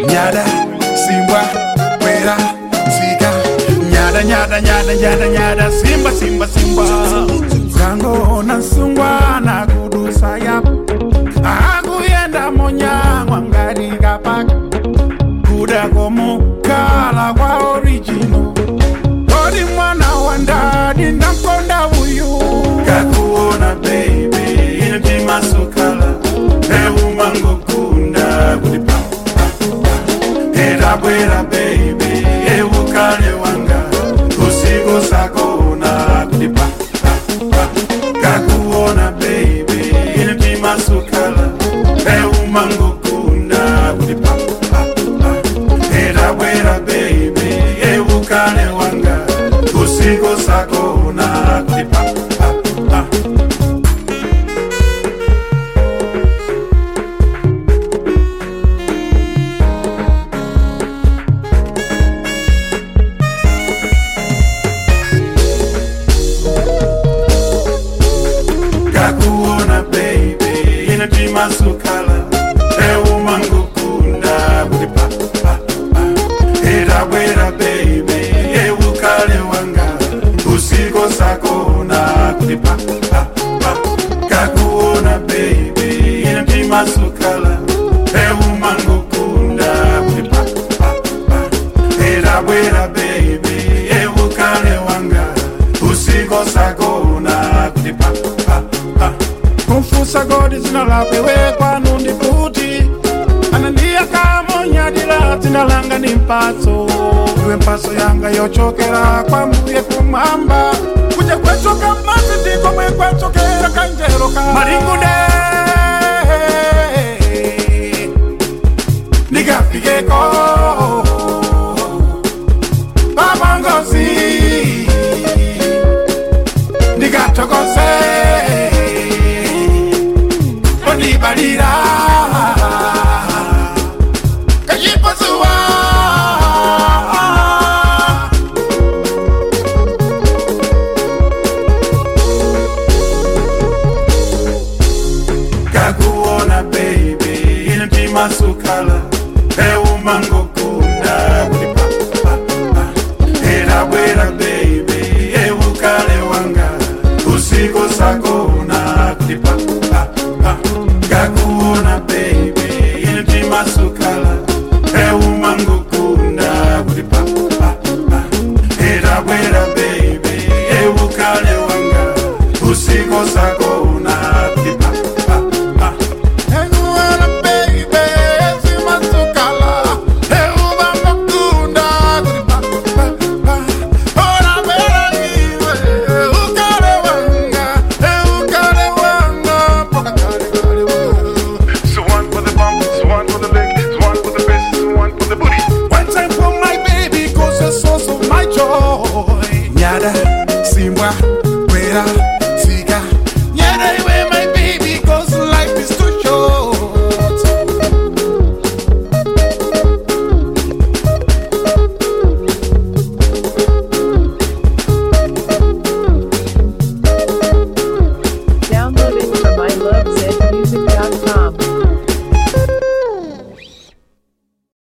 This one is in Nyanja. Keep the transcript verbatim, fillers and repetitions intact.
Nyada, Simba, Wera, Sika. Nyada, nyada, nyada, nyada, nyada, Simba, Simba, Simba. Zango na sungwa na kudu sayap. Aku yenda monya wangari kapak. Kuda komu kala kwa original. Kodi mwana wanda di namkonda uyu. Kakuona baby inti masukala. Ewu mango kunda kudipa. Era bwera baby ewu kale wanga. Kusigo sako na kudipa. Kakuona baby inti masukala. Ewu mango kunda kudipa. Era bwera baby ewu kale wanga. Kusigo sako na kudipa. Kakuona baby inati masukala. Ewu mango kunda kudipa. Era bwera baby ewu kale wanga. Kusigo sako na kudipa. Kakuona baby inati masukala. Ewu mango kunda kudipa. Era bwera baby ewu kale wanga. Kusigo sako na kudipa. Kumfusa godi zina lapewe kwa nundi puti. Anandia kamo nyadila zinalanga ni mpaso. Uwe mpaso yanga yochokera kwa mbuye kumamba. Kuja kwecho kamasi tiko mwe kwecho kera kanjero ka Maringude Nigafike ko Babangozi Nigatokose Onibarira Kajipozuwa Kakuona baby inati masukala. Ewu mango kunda kudipa. Era bwera baby ewu kale wanga. Kusigo sako na kudipa. Kakuona baby inati masukala. Ewu mango kunda kudipa. Era bwera baby ewu kale wanga. Kusigo sako na kudipa. Nyada, Simba, Wera,